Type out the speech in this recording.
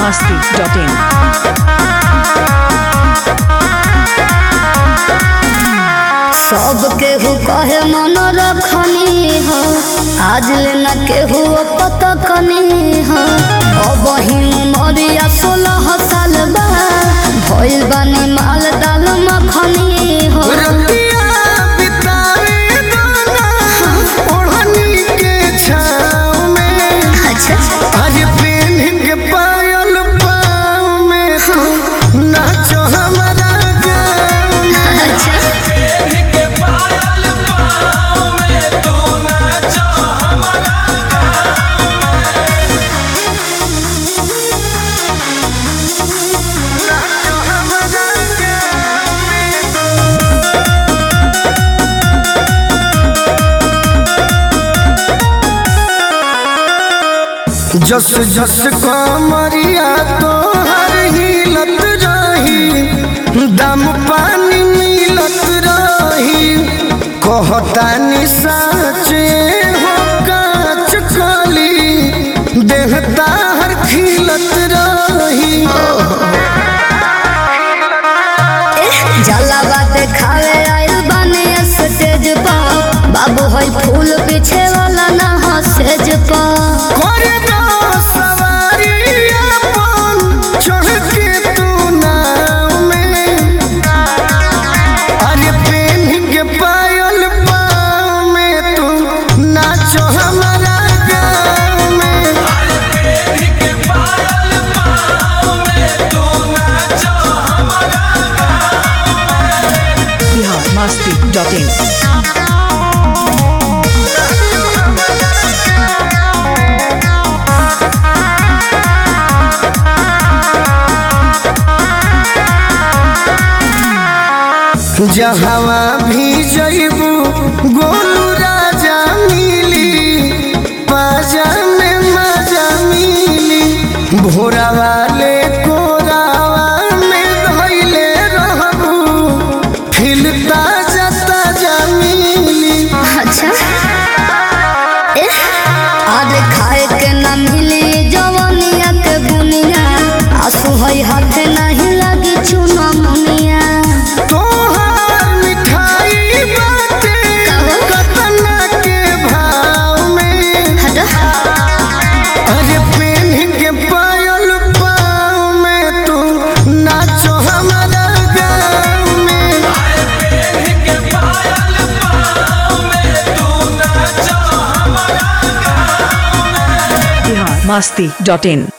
biharmasti.in सब केहू कहे मन रखनी हो आज लेना केहू पता कनी हो अब ही मरिया 16 साल बा भइल बानी माल दाल मखनी हो जस जस कमरिया तो हर हिलत रही दम पानी मिलत रही कहतानी साचे हो काच कली देहता हर खिलत रही जला बात खावे आइल बने स्टेज पर बाबू होई फूल पीछे वाला ना हो सेज पर biharmasti.in जहाँ भी जइबू गोलू राजा मिली पाजा में मजा मिली भोरा वाले कोरावा में धइले रहबू खिलता जाता मिली। अच्छा आज खाए के ना मिली जवानिया के बुनिया आंसू हई हाथ नहीं लगी चुना मुनिया biharmasti.in